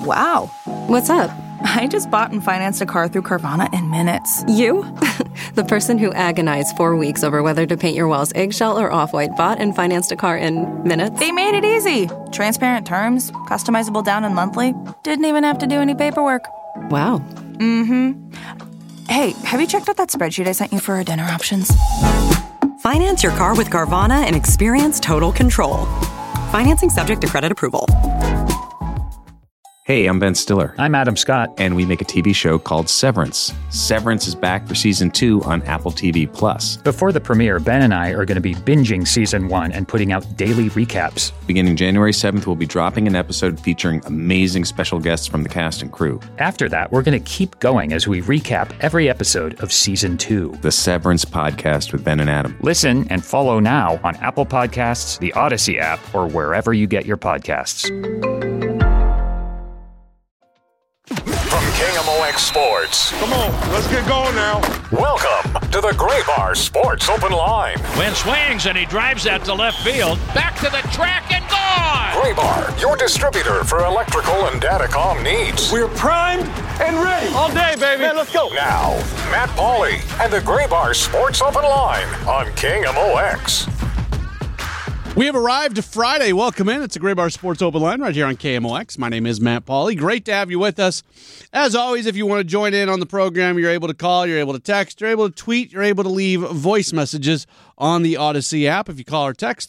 Wow. What's up? I just bought and financed a car through Carvana in minutes. You? The person who agonized 4 weeks over whether to paint your walls eggshell or off-white bought and financed a car in minutes? They made it easy. Transparent terms, customizable down and monthly. Didn't even have to do any paperwork. Wow. Mm-hmm. Hey, have you checked out that spreadsheet I sent you for our dinner options? Finance your car with Carvana and experience total control. Financing subject to credit approval. Hey, I'm Ben Stiller. I'm Adam Scott. And we make a TV show called Severance. Severance is back for Season 2 on Apple TV+. Before the premiere, Ben and I are going to be binging Season 1 and putting out daily recaps. Beginning January 7th, we'll be dropping an episode featuring amazing special guests from the cast and crew. After that, we're going to keep going as we recap every episode of Season 2. The Severance Podcast with Ben and Adam. Listen and follow now on Apple Podcasts, the Odyssey app, or wherever you get your podcasts. From KMOX Sports. Come on, let's get going now. Welcome to the Graybar Sports Open Line. Wynn swings and he drives that to left field. Back to the track and gone! Graybar, your distributor for electrical and datacom needs. We're primed and ready. All day, baby. Man, let's go. Now, Matt Pauley and the Graybar Sports Open Line on KMOX. We have arrived to Friday. Welcome in. It's a Graybar Sports Open Line right here on KMOX. My name is Matt Pauley. Great to have you with us. As always, if you want to join in on the program, you're able to call, you're able to text, you're able to tweet, you're able to leave voice messages on the Odyssey app. If you call or text,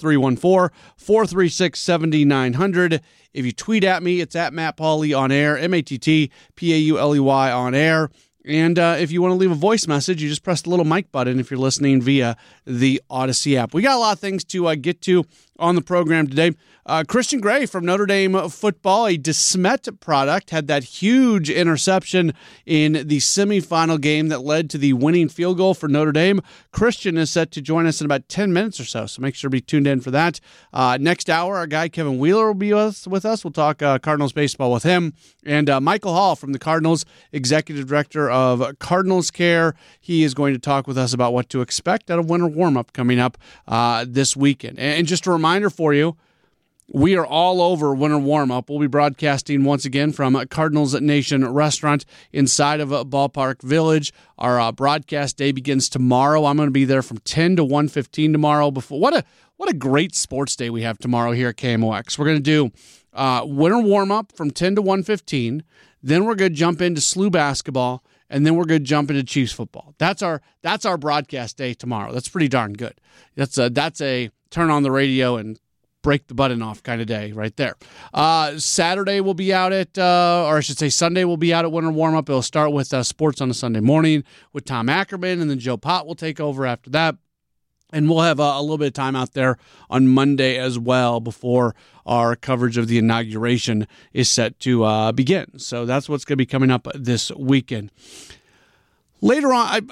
314-436-7900. If you tweet at me, it's at Matt Pauley on air, MattPauley on air. And if you want to leave a voice message, you just press the little mic button if you're listening via the Odyssey app. We got a lot of things to get to on the program today. Christian Gray from Notre Dame football, a DeSmet product, had that huge interception in the semifinal game that led to the winning field goal for Notre Dame. Christian is set to join us in about 10 minutes or so make sure to be tuned in for that. Next hour, our guy Kevin Wheeler will be with us. We'll talk Cardinals baseball with him. And Michael Hall from the Cardinals, Executive Director of Cardinals Care. He is going to talk with us about what to expect out of winter warm-up coming up this weekend. And just a reminder for you, we are all over winter warm-up. We'll be broadcasting once again from Cardinals Nation Restaurant inside of Ballpark Village. Our broadcast day begins tomorrow. I'm going to be there from 10 to 1:15 tomorrow. What a great sports day we have tomorrow here at KMOX. We're going to do winter warm-up from 10 to 1:15. Then we're going to jump into SLU basketball, and then we're going to jump into Chiefs football. That's our broadcast day tomorrow. That's pretty darn good. That's a turn on the radio and break the button off kind of day right there. Saturday we'll be out at, or I should say Sunday we'll be out at winter warm-up. It'll start with sports on a Sunday morning with Tom Ackerman, and then Joe Pott will take over after that. And we'll have a little bit of time out there on Monday as well before our coverage of the inauguration is set to begin. So that's what's going to be coming up this weekend. Later on,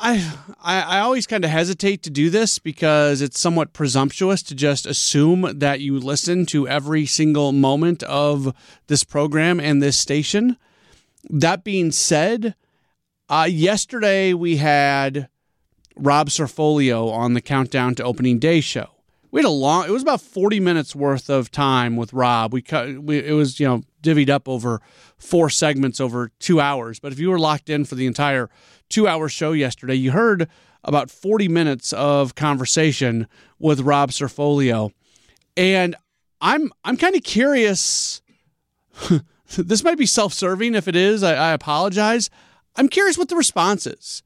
I always kind of hesitate to do this because it's somewhat presumptuous to just assume that you listen to every single moment of this program and this station. That being said, yesterday we had Rob Cerfolio on the Countdown to Opening Day show. We had it was about 40 minutes worth of time with Rob. It was, divvied up over 4 segments over 2 hours. But if you were locked in for the entire 2-hour show yesterday, you heard about 40 minutes of conversation with Rob Cerfolio. And I'm kind of curious. This might be self-serving. If it is, I apologize. I'm curious what the response is.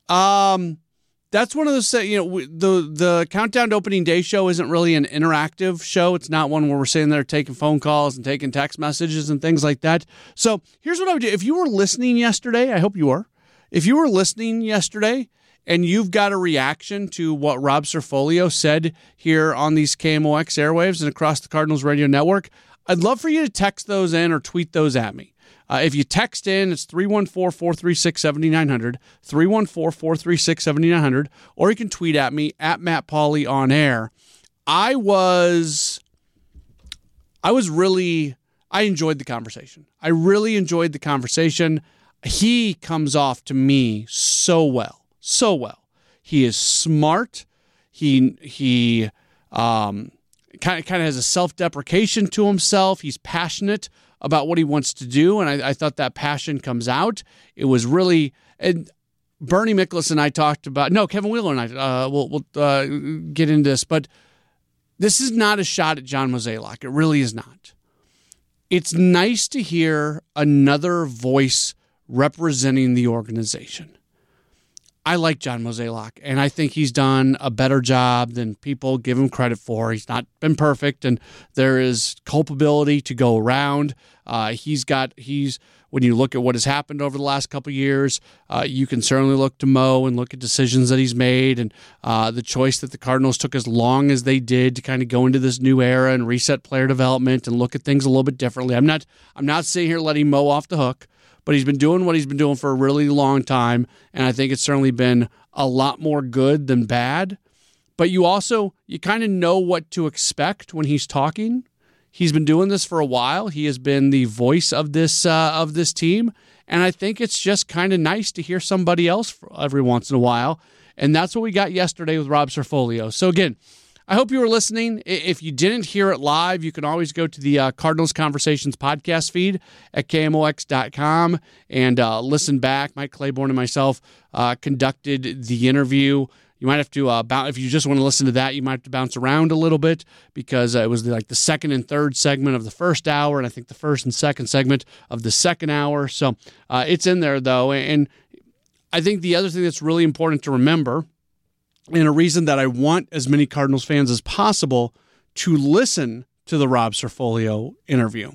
That's one of those, the Countdown to Opening Day show isn't really an interactive show. It's not one where we're sitting there taking phone calls and taking text messages and things like that. So here's what I would do. If you were listening yesterday, I hope you were. If you were listening yesterday and you've got a reaction to what Rob Cerfolio said here on these KMOX airwaves and across the Cardinals radio network, I'd love for you to text those in or tweet those at me. If you text in, it's 314-436-7900, 314-436-7900, or you can tweet at me, at Matt Pauley on air. I enjoyed the conversation. I really enjoyed the conversation. He comes off to me so well. He is smart. He kind of has a self-deprecation to himself. He's passionate about what he wants to do, and I thought that passion comes out. It was really, and Bernie Miklasz and I talked about, no, Kevin Wheeler and I, we'll get into this, but this is not a shot at John Mozeliak. It really is not. It's nice to hear another voice representing the organization. I like John Mozeliak, and I think he's done a better job than people give him credit for. He's not been perfect, and there is culpability to go around. When you look at what has happened over the last couple of years, you can certainly look to Mo and look at decisions that he's made, and the choice that the Cardinals took as long as they did to kind of go into this new era and reset player development and look at things a little bit differently. I'm not sitting here letting Mo off the hook, but he's been doing what he's been doing for a really long time, and I think it's certainly been a lot more good than bad. But you kind of know what to expect when he's talking. He's been doing this for a while. He has been the voice of this team, and I think it's just kind of nice to hear somebody else every once in a while, and that's what we got yesterday with Rob Cerfolio. So again, I hope you were listening. If you didn't hear it live, you can always go to the Cardinals Conversations podcast feed at KMOX.com and listen back. Mike Claiborne and myself conducted the interview. You might have to, if you just want to listen to that, you might have to bounce around a little bit because it was like the second and third segment of the first hour, and I think the first and second segment of the second hour. So it's in there, though. And I think the other thing that's really important to remember, and a reason that I want as many Cardinals fans as possible to listen to the Rob Cerfolio interview.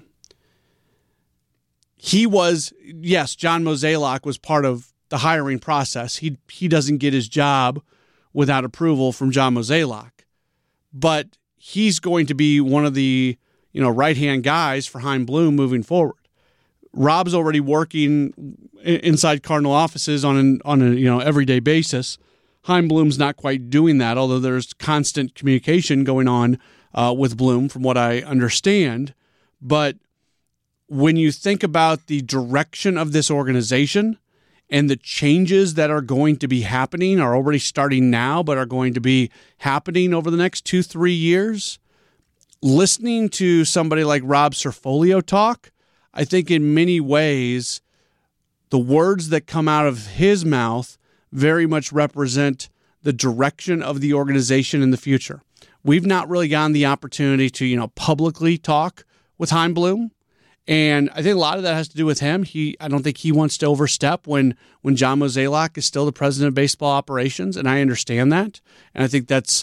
John Mozeliak was part of the hiring process. He doesn't get his job without approval from John Mozeliak, but he's going to be one of the right-hand guys for Chaim Bloom moving forward. Rob's already working inside Cardinal offices on an everyday basis. Chaim Bloom's not quite doing that, although there's constant communication going on with Bloom, from what I understand. But when you think about the direction of this organization and the changes that are going to be happening, are already starting now, but are going to be happening over the next 2-3 years, listening to somebody like Rob Cerfolio talk, I think in many ways, the words that come out of his mouth very much represent the direction of the organization in the future. We've not really gotten the opportunity to, publicly talk with Chaim Bloom. And I think a lot of that has to do with him. I don't think he wants to overstep when John Mozeliak is still the president of baseball operations, and I understand that. And I think that's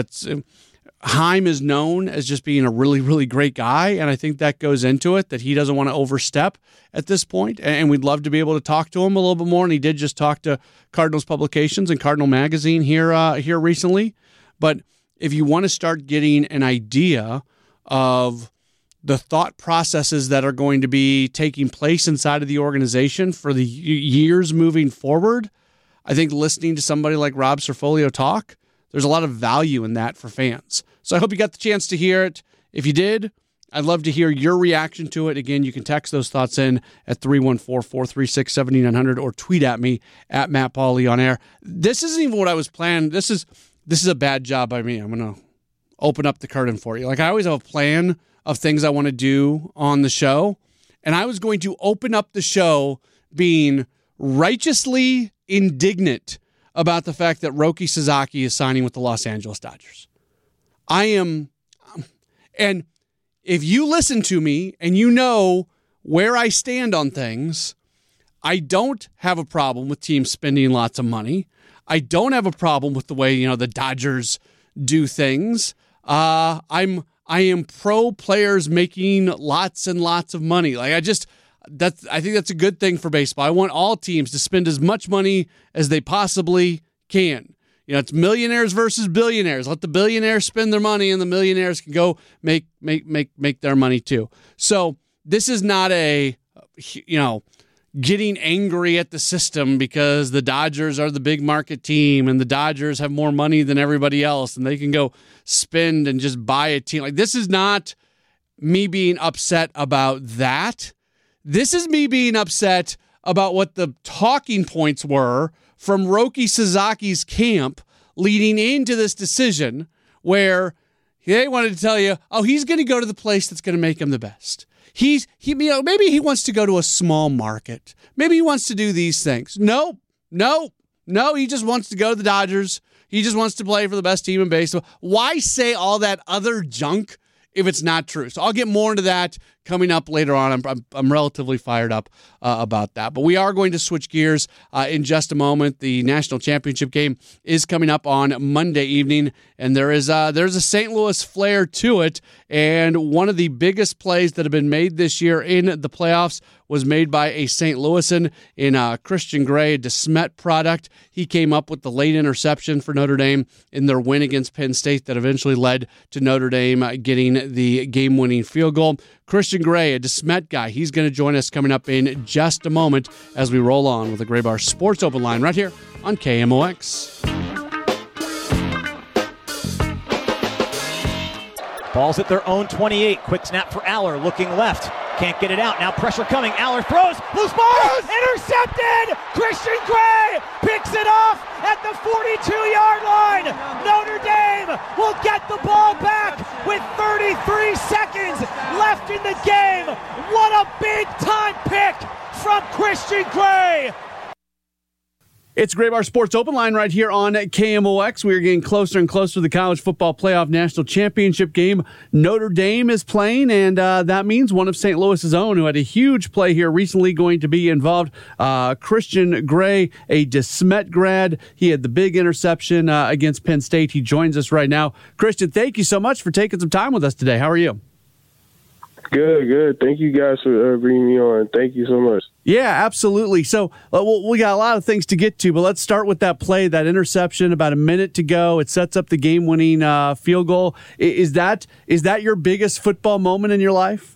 Chaim is known as just being a really, really great guy, and I think that goes into it, that he doesn't want to overstep at this point, and we'd love to be able to talk to him a little bit more, and he did just talk to Cardinals Publications and Cardinal Magazine here recently. But if you want to start getting an idea of the thought processes that are going to be taking place inside of the organization for the years moving forward, I think listening to somebody like Rob Cerfolio talk, there's a lot of value in that for fans. So I hope you got the chance to hear it. If you did, I'd love to hear your reaction to it. Again, you can text those thoughts in at 314-436-7900 or tweet at me at Matt Pauley on air. This isn't even what I was planning. This is a bad job by me. I'm going to open up the curtain for you. Like, I always have a plan of things I want to do on the show, and I was going to open up the show being righteously indignant about the fact that Roki Sasaki is signing with the Los Angeles Dodgers. And if you listen to me and you know where I stand on things, I don't have a problem with teams spending lots of money. I don't have a problem with the way, the Dodgers do things. I am pro players making lots and lots of money. I think that's a good thing for baseball. I want all teams to spend as much money as they possibly can. It's millionaires versus billionaires. Let the billionaires spend their money, and the millionaires can go make their money too. So this is not a, getting angry at the system because the Dodgers are the big market team and the Dodgers have more money than everybody else and they can go spend and just buy a team. This is not me being upset about that. This is me being upset about what the talking points were from Roki Sasaki's camp leading into this decision, where they wanted to tell you, he's going to go to the place that's going to make him the best. maybe he wants to go to a small market. Maybe he wants to do these things. No. He just wants to go to the Dodgers. He just wants to play for the best team in baseball. Why say all that other junk if it's not true? So I'll get more into that coming up later on. I'm relatively fired up about that. But we are going to switch gears in just a moment. The national championship game is coming up on Monday evening, and there's a St. Louis flair to it. And one of the biggest plays that have been made this year in the playoffs was made by a St. Louisan in Christian Gray, a DeSmet product. He came up with the late interception for Notre Dame in their win against Penn State that eventually led to Notre Dame getting the game-winning field goal. Christian Gray, a DeSmet guy, he's going to join us coming up in just a moment as we roll on with the Gray Bar Sports Open Line right here on KMOX. Ball's at their own 28. Quick snap for Aller, looking left. Can't get it out. Now pressure coming. Aller throws. Loose ball. Intercepted. Christian Gray picks it off at the 42-yard line. Notre Dame will get the ball back with 33 seconds left in the game. What a big-time pick from Christian Gray. It's Gray Bar Sports Open Line right here on KMOX. We are getting closer and closer to the College Football Playoff National Championship game. Notre Dame is playing, and that means one of St. Louis's own, who had a huge play here recently, going to be involved. Christian Gray, a DeSmet grad. He had the big interception against Penn State. He joins us right now. Christian, thank you so much for taking some time with us today. How are you? Good. Thank you guys for bringing me on. Thank you so much. Yeah, absolutely. So we got a lot of things to get to, but let's start with that play, that interception, about a minute to go. It sets up the game-winning field goal. Is that your biggest football moment in your life?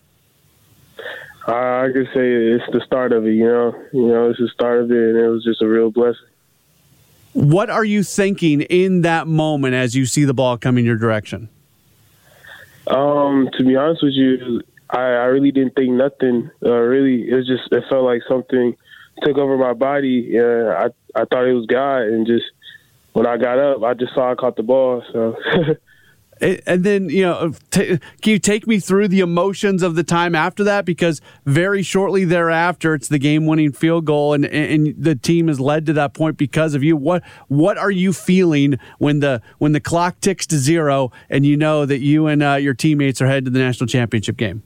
I could say it's the start of it, you know, it's the start of it, and it was just a real blessing. What are you thinking in that moment as you see the ball coming your direction? To be honest with you, I really didn't think nothing. It felt like something took over my body. I thought it was God, and just when I got up, I just saw I caught the ball. So, and then can you take me through the emotions of the time after that? Because very shortly thereafter, it's the game-winning field goal, and the team is led to that point because of you. What are you feeling when the clock ticks to 0 and you know that you and your teammates are headed to the national championship game?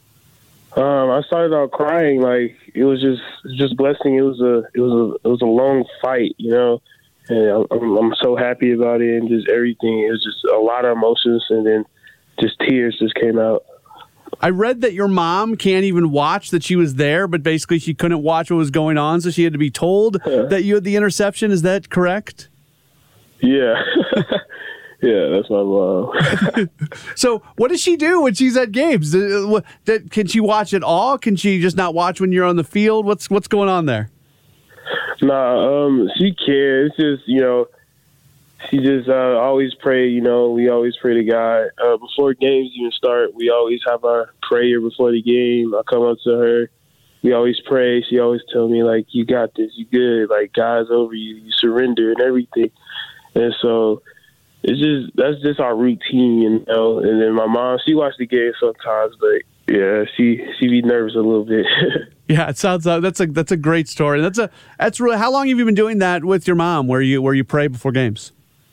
I started out crying. Like, it was just blessing. It was a long fight, you know, and I'm so happy about it and just everything. It was just a lot of emotions, and then just tears just came out. I read that your mom can't even watch that she was there, but basically she couldn't watch what was going on, so she had to be told that you had the interception. Is that correct? Yeah. Yeah, that's my mom. So what does she do when she's at games? Can she watch it all? Can she just not watch when you're on the field? What's going on there? Nah, she cares. It's just, she just always pray, we always pray to God. Before games even start, we always have our prayer before the game. I come up to her. We always pray. She always tell me, like, you got this, you good. Like, God's over you. You surrender and everything. And so that's just our routine, And then my mom, she watched the game sometimes, but yeah, she be nervous a little bit. Yeah, it sounds like that's a great story. That's really. How long have you been doing that with your mom? Where you pray before games?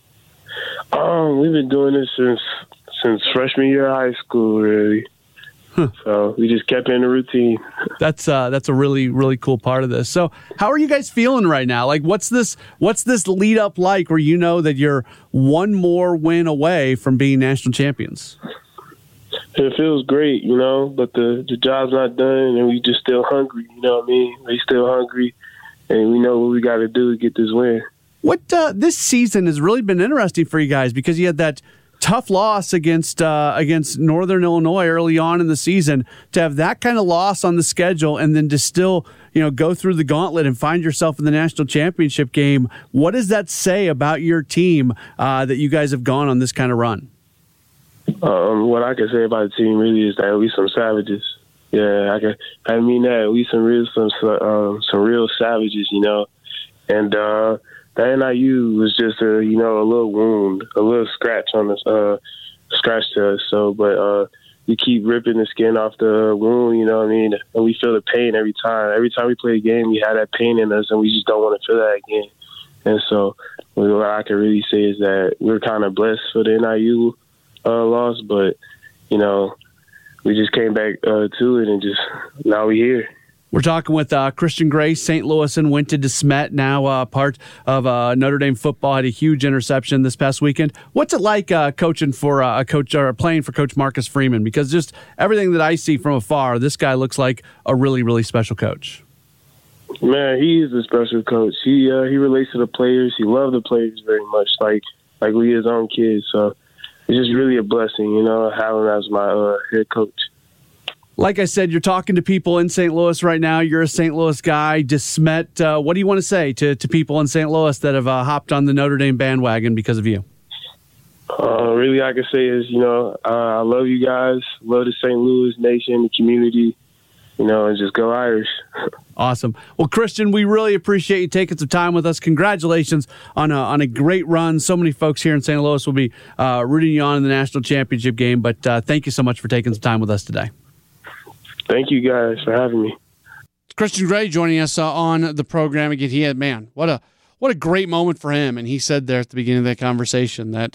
We've been doing this since freshman year of high school, really. Huh. So we just kept in the routine. That's a really, really cool part of this. So how are you guys feeling right now? Like, what's this lead up like where you know that you're one more win away from being national champions? It feels great, but the job's not done, and we just still hungry, you know what I mean? We still hungry, and we know what we got to do to get this win. What this season has really been interesting for you guys because you had that tough loss against Northern Illinois early on in the season. To have that kind of loss on the schedule and then to still go through the gauntlet and find yourself in the national championship game, what does that say about your team that you guys have gone on this kind of run? What I can say about the team really is that we some savages. Yeah, I mean that we some real savages, and the NIU was just a little wound, a little scratch on us, scratch to us. So, but you keep ripping the skin off the wound, you know what I mean? And we feel the pain every time. Every time we play a game, we have that pain in us, and we just don't want to feel that again. And so what I can really say is that we're kind of blessed for the NIU loss, but, you know, we just came back to it, and just now we're here. We're talking with Christian Gray, St. Louis and went to DeSmet, now part of Notre Dame football, had a huge interception this past weekend. What's it like coaching for a coach or playing for Coach Marcus Freeman? Because just everything that I see from afar, this guy looks like a really, really special coach. Man, he is a special coach. He relates to the players. He loves the players very much, like we his own kids. So it's just really a blessing, you know, having him as my head coach. Like I said, you're talking to people in St. Louis right now. You're a St. Louis guy. DeSmet, what do you want to say to people in St. Louis that have hopped on the Notre Dame bandwagon because of you? Really, I can say is, you know, I love you guys, love the St. Louis nation, the community, you know, and just go Irish. Awesome. Well, Christian, we really appreciate you taking some time with us. Congratulations on a great run. So many folks here in St. Louis will be rooting you on in the national championship game, but thank you so much for taking some time with us today. Thank you guys for having me. Christian Gray joining us on the program again. He had, man, what a great moment for him. And he said there at the beginning of that conversation that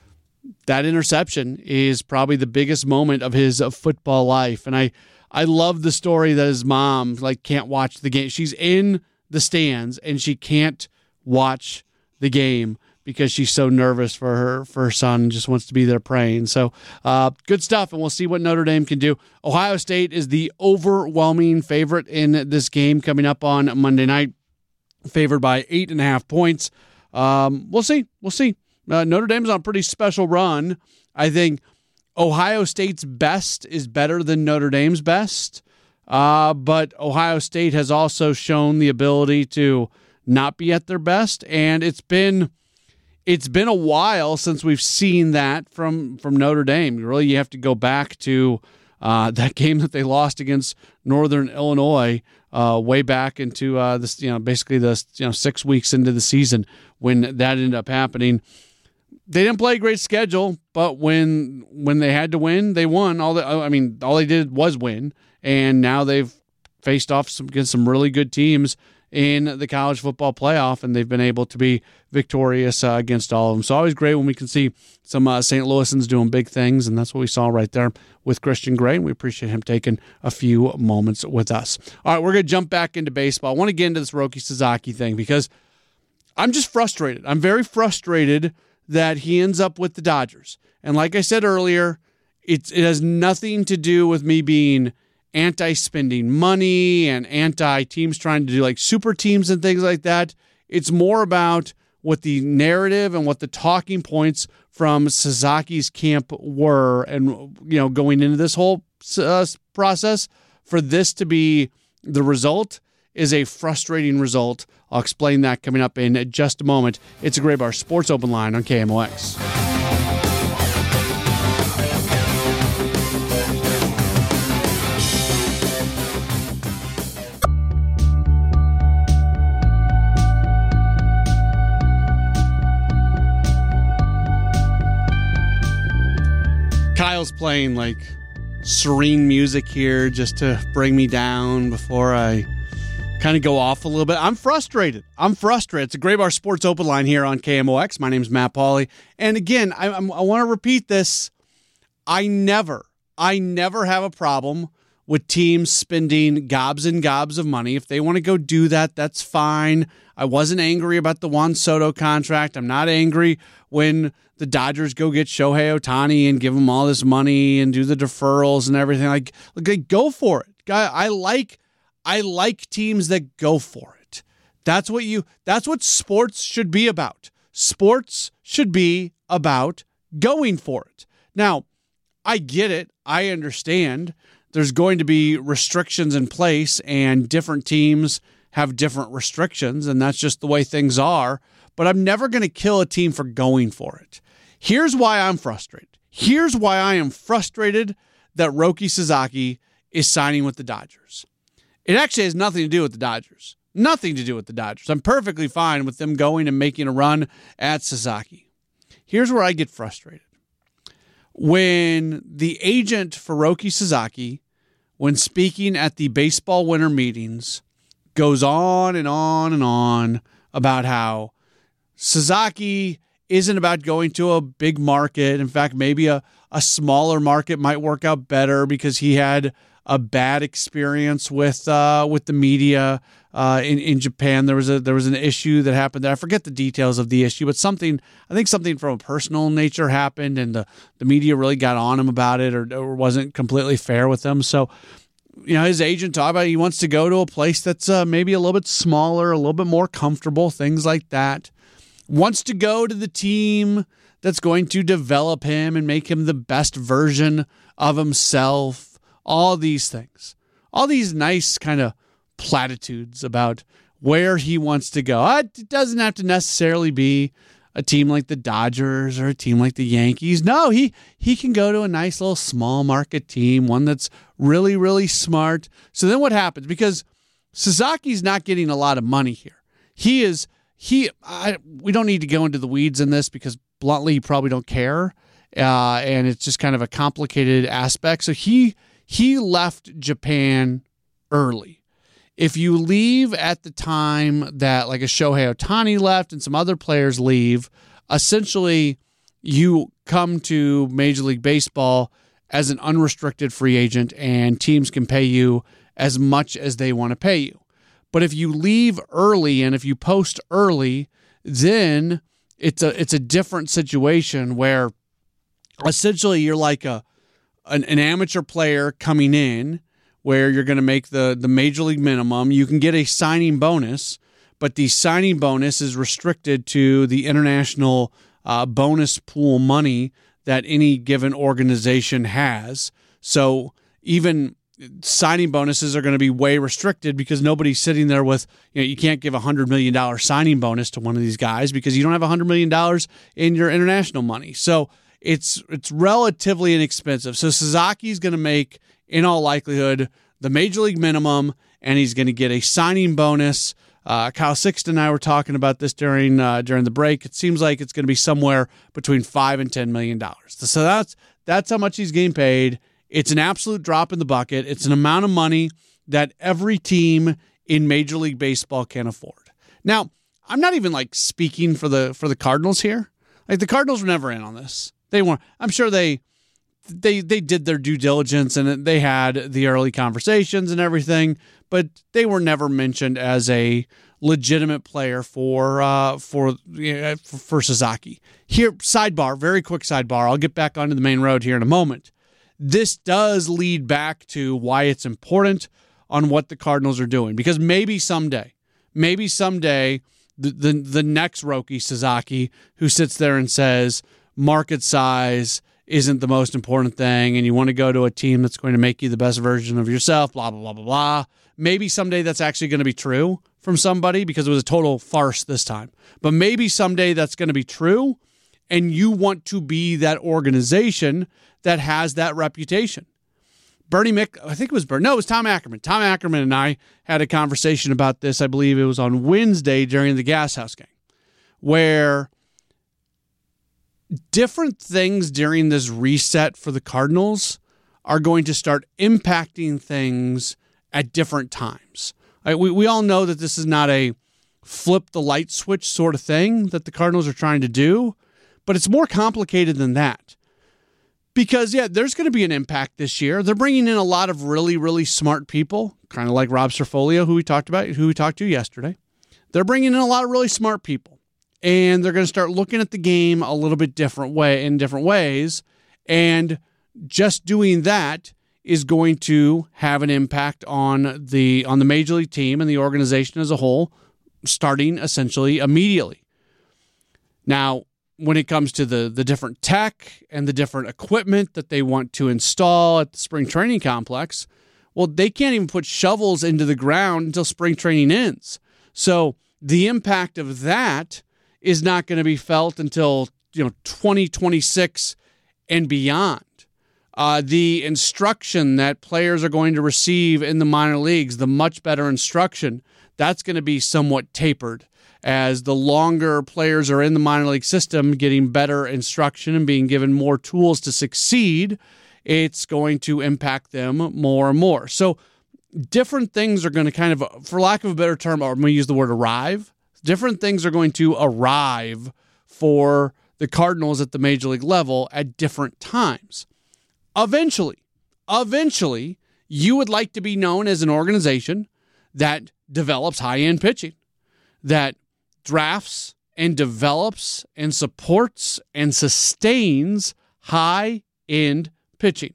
interception is probably the biggest moment of his football life. And I love the story that his mom can't watch the game. She's in the stands and she can't watch the game because she's so nervous for her son and just wants to be there praying. So good stuff, and we'll see what Notre Dame can do. Ohio State is the overwhelming favorite in this game coming up on Monday night, favored by 8.5 points. We'll see. Notre Dame's on a pretty special run. I think Ohio State's best is better than Notre Dame's best, but Ohio State has also shown the ability to not be at their best, and it's been a while since we've seen that from Notre Dame. Really, you have to go back to that game that they lost against Northern Illinois way back into this, basically the 6 weeks into the season when that ended up happening. They didn't play a great schedule, but when they had to win, they won. All they did was win, and now they've faced off against some really good teams in the college football playoff, and they've been able to be victorious against all of them. So always great when we can see some St. Louisans doing big things, and that's what we saw right there with Christian Gray, and we appreciate him taking a few moments with us. All right, we're going to jump back into baseball. I want to get into this Roki Sasaki thing because I'm just frustrated. I'm very frustrated that he ends up with the Dodgers. And like I said earlier, it has nothing to do with me being anti-spending money and anti-teams trying to do super teams and things like that. It's more about what the narrative and what the talking points from Sasaki's camp were, and going into this whole process, for this to be the result is a frustrating result. I'll explain that coming up in just a moment. It's a Graybar Sports Open Line on KMOX. Kyle's playing serene music here just to bring me down before I kind of go off a little bit. I'm frustrated. It's a Graybar Sports Open Line here on KMOX. My name's Matt Pauley. And again, I want to repeat this. I never have a problem with teams spending gobs and gobs of money. If they want to go do that, that's fine. I wasn't angry about the Juan Soto contract. I'm not angry when the Dodgers go get Shohei Ohtani and give him all this money and do the deferrals and everything. Go for it. I like teams that go for it. That's what sports should be about. Sports should be about going for it. Now, I get it. I understand there's going to be restrictions in place and different teams have different restrictions, and that's just the way things are. But I'm never going to kill a team for going for it. Here's why I'm frustrated. Here's why I am frustrated that Roki Sasaki is signing with the Dodgers. It actually has nothing to do with the Dodgers. Nothing to do with the Dodgers. I'm perfectly fine with them going and making a run at Sasaki. Here's where I get frustrated. when the agent for Roki Sasaki, when speaking at the baseball winter meetings, goes on and on and on about how Sasaki isn't about going to a big market. In fact, maybe a smaller market might work out better because he had a bad experience with the media in Japan. There was an issue that happened there. I forget the details of the issue, but something from a personal nature happened, and the media really got on him about it, or wasn't completely fair with him. So, his agent talked about he wants to go to a place that's maybe a little bit smaller, a little bit more comfortable, things like that. Wants to go to the team that's going to develop him and make him the best version of himself. All these things. All these nice kind of platitudes about where he wants to go. It doesn't have to necessarily be a team like the Dodgers or a team like the Yankees. No, he can go to a nice little small market team, one that's really, really smart. So then what happens? Because Sasaki's not getting a lot of money here. We don't need to go into the weeds in this because bluntly, you probably don't care. And it's just kind of a complicated aspect. So he left Japan early. If you leave at the time that like a Shohei Ohtani left and some other players leave, essentially you come to Major League Baseball as an unrestricted free agent and teams can pay you as much as they want to pay you. But if you leave early and if you post early, then it's a different situation where essentially you're like an amateur player coming in where you're going to make the major league minimum. You can get a signing bonus, but the signing bonus is restricted to the international bonus pool money that any given organization has. So even signing bonuses are going to be way restricted because nobody's sitting there with, you can't give $100 million signing bonus to one of these guys because you don't have $100 million in your international money. So it's relatively inexpensive. So Sasaki's going to make, in all likelihood, the major league minimum, and he's going to get a signing bonus. Kyle Sixton and I were talking about this during the break. It seems like it's going to be somewhere between $5 and $10 million. So that's how much he's getting paid. It's an absolute drop in the bucket. It's an amount of money that every team in Major League Baseball can afford. Now, I'm not even like speaking for the Cardinals here. Like the Cardinals were never in on this. They weren't. I'm sure they did their due diligence and they had the early conversations and everything, but they were never mentioned as a legitimate player for Sasaki. Here, sidebar, very quick sidebar. I'll get back onto the main road here in a moment. This does lead back to why it's important on what the Cardinals are doing, because maybe someday, the next Roki Sasaki who sits there and says market size isn't the most important thing and you want to go to a team that's going to make you the best version of yourself, blah, blah, blah, blah, blah. Maybe someday that's actually going to be true from somebody because it was a total farce this time. But maybe someday that's going to be true and you want to be that organization that has that reputation. It was Tom Ackerman. Tom Ackerman and I had a conversation about this, I believe it was on Wednesday during the Gas House game, where different things during this reset for the Cardinals are going to start impacting things at different times. We all know that this is not a flip the light switch sort of thing that the Cardinals are trying to do, but it's more complicated than that. Because, there's going to be an impact this year. They're bringing in a lot of really, really smart people, kind of like Rob Cerfolio, who we talked to yesterday. They're bringing in a lot of really smart people, and they're going to start looking at the game a little bit in different ways, and just doing that is going to have an impact on the major league team and the organization as a whole, starting essentially immediately. Now, when it comes to the different tech and the different equipment that they want to install at the spring training complex, well, they can't even put shovels into the ground until spring training ends. So the impact of that is not going to be felt until 2026 and beyond. The instruction that players are going to receive in the minor leagues, the much better instruction, that's going to be somewhat tapered as the longer players are in the minor league system getting better instruction and being given more tools to succeed. It's going to impact them more and more. So different things are going to kind of, for lack of a better term, I'm going to use the word arrive. Different things are going to arrive for the Cardinals at the major league level at different times. Eventually, you would like to be known as an organization that develops high-end pitching, that drafts and develops and supports and sustains high-end pitching.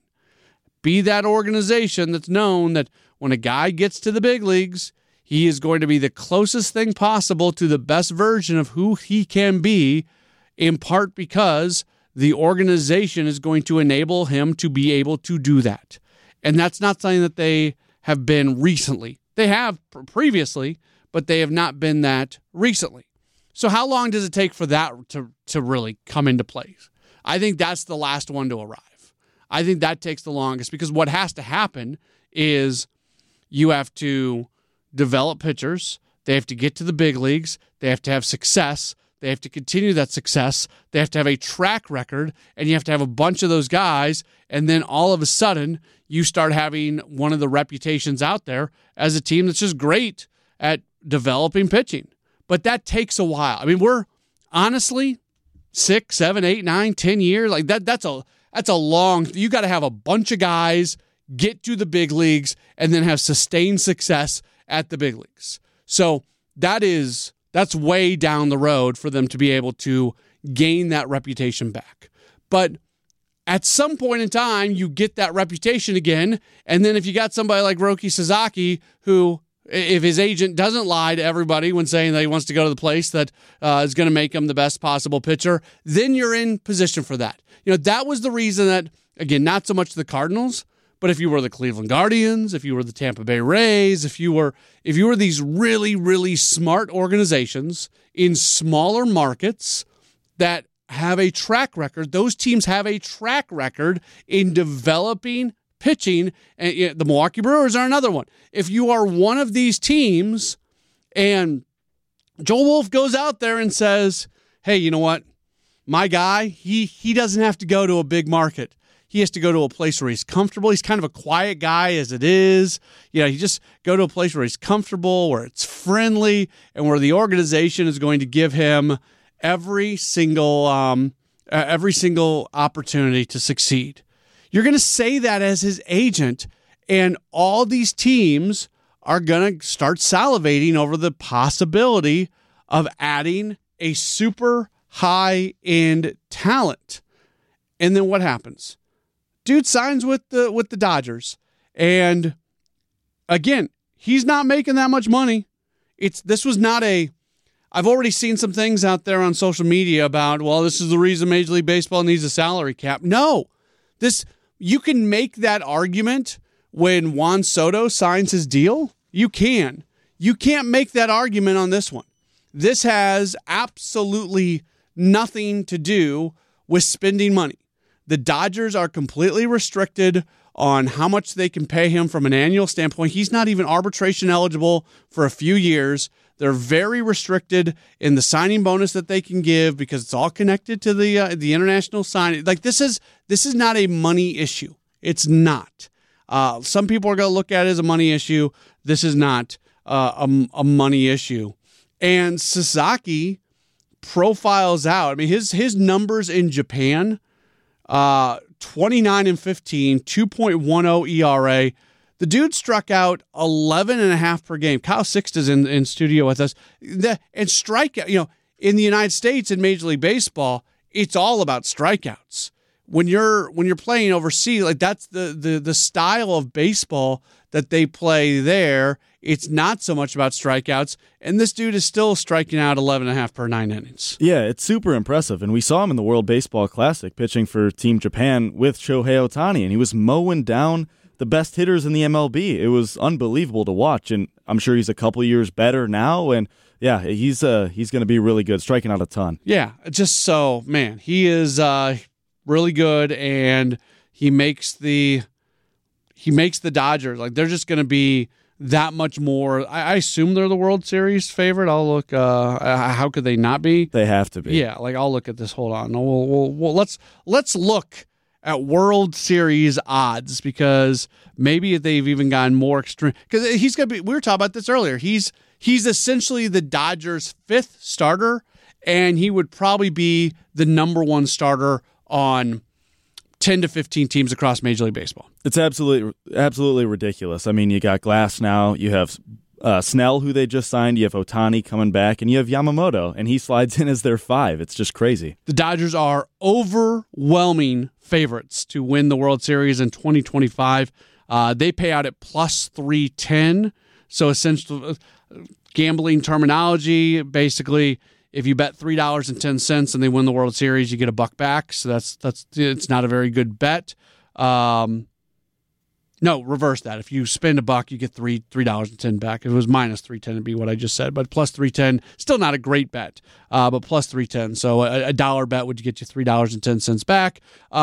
Be that organization that's known that when a guy gets to the big leagues, he is going to be the closest thing possible to the best version of who he can be, in part because the organization is going to enable him to be able to do that. And that's not something that they have been recently. They have previously, but they have not been that recently. So how long does it take for that to really come into place? I think that's the last one to arrive. I think that takes the longest because what has to happen is you have to develop pitchers. They have to get to the big leagues. They have to have success. They have to continue that success. They have to have a track record, and you have to have a bunch of those guys, and then all of a sudden you start having one of the reputations out there as a team that's just great at developing pitching. But that takes a while. I mean, we're honestly 6, 7, 8, 9, 10 years. Like that's a long, you got to have a bunch of guys get to the big leagues and then have sustained success at the big leagues. So that's way down the road for them to be able to gain that reputation back. But at some point in time, you get that reputation again. And then if you got somebody like Roki Sasaki, who, if his agent doesn't lie to everybody when saying that he wants to go to the place that is going to make him the best possible pitcher, then you're in position for that. You know, that was the reason that, again, not so much the Cardinals, but if you were the Cleveland Guardians, if you were the Tampa Bay Rays, if you were these really, really smart organizations in smaller markets that have a track record, those teams have a track record in developing pitching. And the Milwaukee Brewers are another one. If you are one of these teams and Joel Wolf goes out there and says, hey, you know what? My guy, he doesn't have to go to a big market. He has to go to a place where he's comfortable. He's kind of a quiet guy as it is. You know, you just go to a place where he's comfortable, where it's friendly, and where the organization is going to give him every single opportunity to succeed. You're going to say that as his agent, and all these teams are going to start salivating over the possibility of adding a super high-end talent. And then what happens? Dude signs with the Dodgers, and again, he's not making that much money. This was not a. I've already seen some things out there on social media about, well, this is the reason Major League Baseball needs a salary cap. No, you can make that argument when Juan Soto signs his deal. You can. You can't make that argument on this one. This has absolutely nothing to do with spending money. The Dodgers are completely restricted on how much they can pay him from an annual standpoint. He's not even arbitration eligible for a few years. They're very restricted in the signing bonus that they can give because it's all connected to the international signing. Like this is not a money issue. It's not. Some people are going to look at it as a money issue. This is not a money issue. And Sasaki profiles out. I mean, his numbers in Japan. 29-15, 2.10 ERA. The dude struck out 11.5 per game. Kyle Sixt is in studio with us. And strikeout, you know, in the United States in Major League Baseball, it's all about strikeouts. When you're playing overseas, like that's the style of baseball that they play there. It's not so much about strikeouts, and this dude is still striking out 11.5 per 9 innings. Yeah, it's super impressive, and we saw him in the World Baseball Classic pitching for Team Japan with Shohei Ohtani, and he was mowing down the best hitters in the MLB. It was unbelievable to watch, and I'm sure he's a couple years better now, and yeah, he's going to be really good, striking out a ton. Yeah, just so, man, he is really good, and he makes the Dodgers, like, they're just going to be that much more. I assume they're the World Series favorite. I'll look. How could they not be? They have to be. Yeah, like, I'll look at this. Hold on. We'll let's look at World Series odds, because maybe they've even gotten more extreme. Because he's gonna be. We were talking about this earlier. He's essentially the Dodgers' 5th starter, and he would probably be the number 1 starter on 10 to 15 teams across Major League Baseball. It's absolutely ridiculous. I mean, you got Glass now, you have Snell, who they just signed, you have Ohtani coming back, and you have Yamamoto, and he slides in as their 5. It's just crazy. The Dodgers are overwhelming favorites to win the World Series in 2025. They pay out at plus 310. So essentially, gambling terminology, basically, if you bet $3.10 and they win the World Series, you get $1 back. So that's it's not a very good bet. No, reverse that. If you spend $1, you get $3.10 back. If it was minus 310, it'd be what I just said. But plus 310, still not a great bet. But plus 310, so a $1 bet would get you $3.10 back.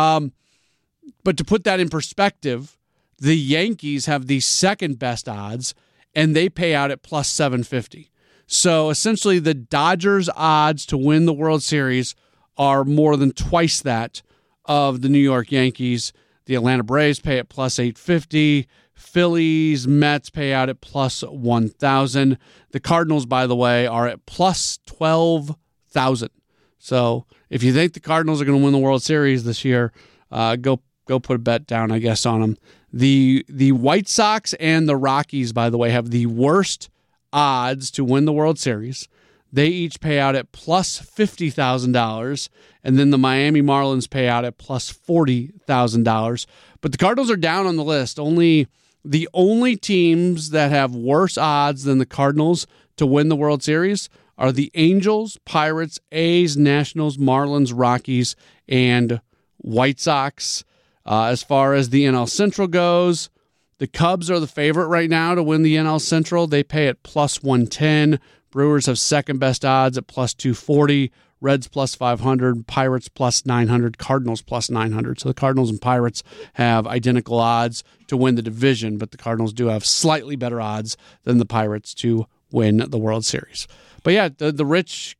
But to put that in perspective, the Yankees have the second best odds, and they pay out at plus 750. So essentially, the Dodgers' odds to win the World Series are more than twice that of the New York Yankees. The Atlanta Braves pay at plus 850. Phillies, Mets pay out at plus 1,000. The Cardinals, by the way, are at plus 12,000. So if you think the Cardinals are going to win the World Series this year, go put a bet down, I guess, on them. The White Sox and the Rockies, by the way, have the worst odds to win the World Series. They each pay out at plus $50,000, and then the Miami Marlins pay out at plus $40,000. But the Cardinals are down on the list. The only teams that have worse odds than the Cardinals to win the World Series are the Angels, Pirates, A's, Nationals, Marlins, Rockies, and White Sox. As far as the NL Central goes, the Cubs are the favorite right now to win the NL Central. They pay at plus 110. Brewers have second best odds at plus 240. Reds plus 500. Pirates plus 900. Cardinals plus 900. So the Cardinals and Pirates have identical odds to win the division, but the Cardinals do have slightly better odds than the Pirates to win the World Series. But yeah, the rich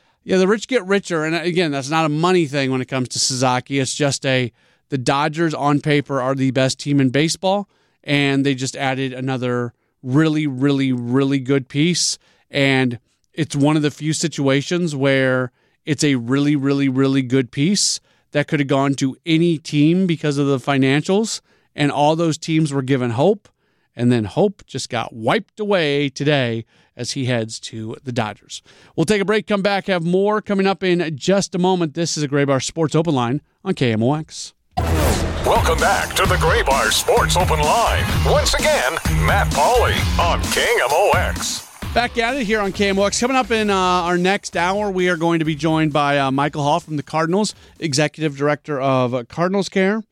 get richer. And again, that's not a money thing when it comes to Sasaki. It's just the Dodgers on paper are the best team in baseball, and they just added another really, really, really good piece. And it's one of the few situations where it's a really, really, really good piece that could have gone to any team because of the financials, and all those teams were given hope, and then hope just got wiped away today as he heads to the Dodgers. We'll take a break, come back, have more coming up in just a moment. This is a Gray Bar Sports Open Line on KMOX. Welcome back to the Gray Bar Sports Open Line. Once again, Matt Pauley on KMOX. Back at it here on KMOX. Coming up in our next hour, we are going to be joined by Michael Hall from the Cardinals, Executive Director of Cardinals Care.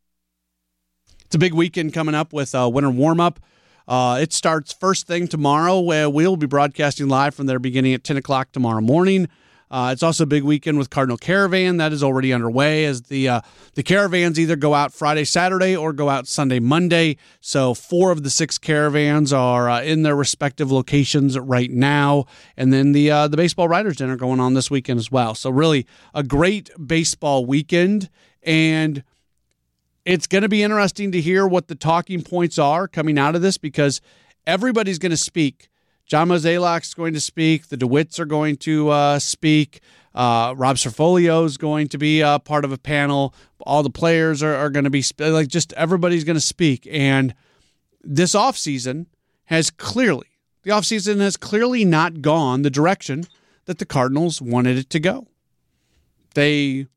It's a big weekend coming up with winter warm-up. It starts first thing tomorrow, where we'll be broadcasting live from there beginning at 10 o'clock tomorrow morning. It's also a big weekend with Cardinal Caravan. That is already underway as the caravans either go out Friday, Saturday, or go out Sunday, Monday. So 4 of the 6 caravans are in their respective locations right now. And then the Baseball Writers' Dinner going on this weekend as well. So really a great baseball weekend. And it's going to be interesting to hear what the talking points are coming out of this, because everybody's going to speak. John Mozeliak is going to speak. The DeWitts are going to speak. Rob Cerfolio is going to be part of a panel. All the players are going to be just everybody's going to speak. And this offseason has clearly not gone the direction that the Cardinals wanted it to go. It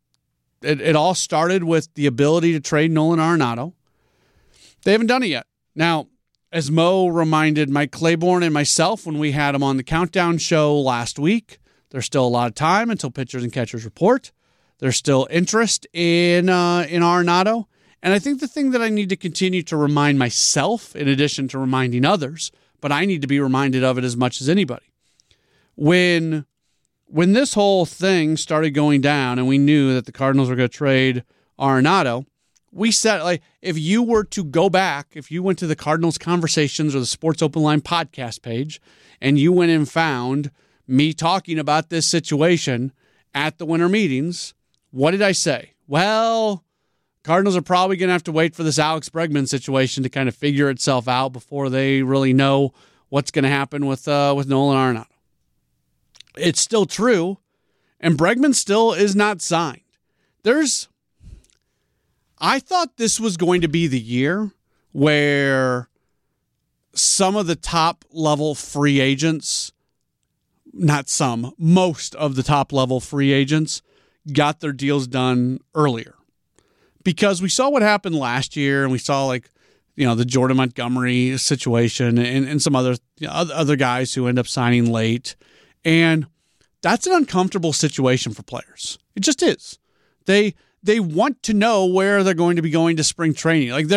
all started with the ability to trade Nolan Arenado. They haven't done it yet. Now, as Mo reminded Mike Claiborne and myself when we had him on the Countdown show last week, there's still a lot of time until pitchers and catchers report. There's still interest in Arenado. And I think the thing that I need to continue to remind myself, in addition to reminding others, but I need to be reminded of it as much as anybody. When this whole thing started going down and we knew that the Cardinals were going to trade Arenado, we said, like, if you were to go back, if you went to the Cardinals Conversations or the Sports Open Line podcast page, and you went and found me talking about this situation at the winter meetings, what did I say? Well, Cardinals are probably going to have to wait for this Alex Bregman situation to kind of figure itself out before they really know what's going to happen with Nolan Arenado. It's still true, and Bregman still is not signed. I thought this was going to be the year where some of the top-level free agents, most of the top-level free agents got their deals done earlier. Because we saw what happened last year, and we saw the Jordan Montgomery situation and some other guys who end up signing late. And that's an uncomfortable situation for players. It just is. They want to know where they're going to be going to spring training. Like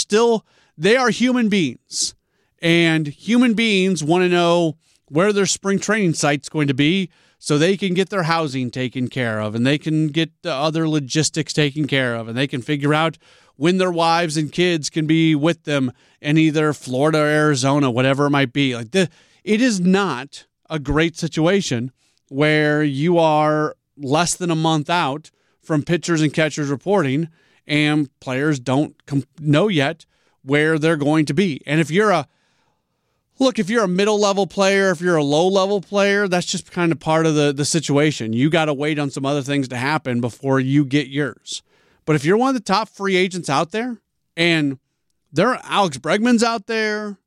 they are human beings, and human beings want to know where their spring training site's going to be so they can get their housing taken care of, and they can get the other logistics taken care of, and they can figure out when their wives and kids can be with them in either Florida or Arizona, whatever it might be. It is not a great situation where you are less than a month out from pitchers and catchers reporting, and players don't know yet where they're going to be. And if you're a middle-level player, if you're a low-level player, that's just kind of part of the situation. You got to wait on some other things to happen before you get yours. But if you're one of the top free agents out there, and there are Alex Bregman's out there,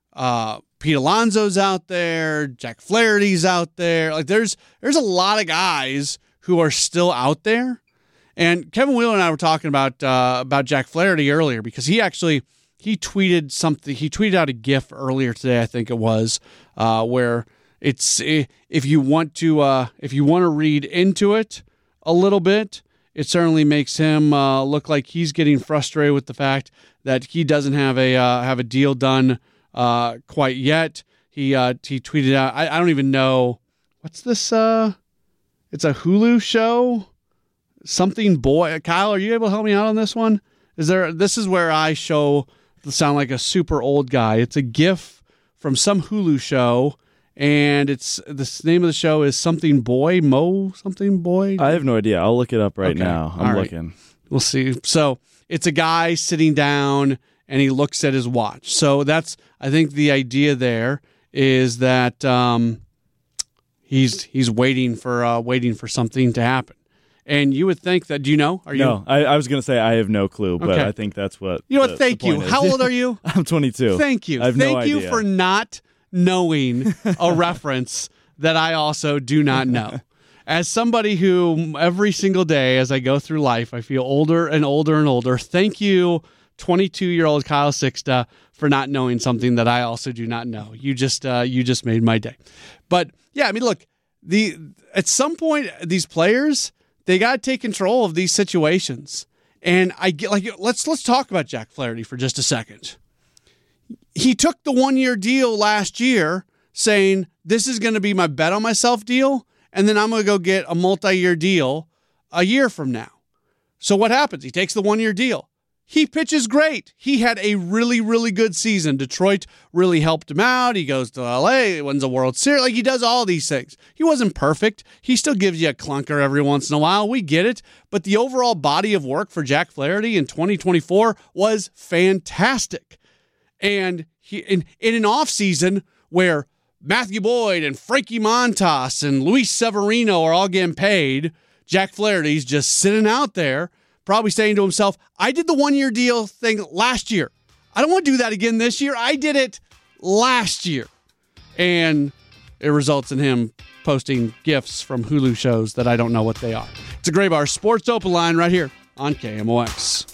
Pete Alonso's out there, Jack Flaherty's out there. There's a lot of guys who are still out there. And Kevin Wheeler and I were talking about Jack Flaherty earlier, because he tweeted something. He tweeted out a GIF earlier today, I think it was, where it's if you want to read into it a little bit, it certainly makes him look like he's getting frustrated with the fact that he doesn't have a deal done quite yet. He tweeted out, I don't even know what's this. It's a Hulu show. Something Boy. Kyle, are you able to help me out on this one? This is where I sound like a super old guy. It's a GIF from some Hulu show, and the name of the show is Something Boy, Something Boy. I have no idea. I'll look it up right now. I'm looking. We'll see. So it's a guy sitting down, and he looks at his watch. So that's, I think, the idea there is that he's waiting for something to happen. And you would think that, do you know? No, I was going to say I have no clue, but okay. I think that's what. You know what? Thank you. How old are you? I'm 22. Thank you. I have no idea. Thank you for not knowing a reference that I also do not know. As somebody who every single day as I go through life, I feel older and older and older. Thank you, 22-year-old Kyle Sixta, for not knowing something that I also do not know. You just made my day. But yeah, I mean, look, at some point these players, they got to take control of these situations. And I get let's talk about Jack Flaherty for just a second. He took the 1-year deal last year saying, this is going to be my bet on myself deal, and then I'm going to go get a multi-year deal a year from now. So what happens? He takes the 1-year deal. He pitches great. He had a really, really good season. Detroit really helped him out. He goes to LA, wins a World Series. He does all these things. He wasn't perfect. He still gives you a clunker every once in a while. We get it. But the overall body of work for Jack Flaherty in 2024 was fantastic. And in an offseason where Matthew Boyd and Frankie Montas and Luis Severino are all getting paid, Jack Flaherty's just sitting out there, probably saying to himself, I did the 1-year deal thing last year. I don't want to do that again this year. I did it last year. And it results in him posting GIFs from Hulu shows that I don't know what they are. It's a Gray Bar Sports Open Line right here on KMOX.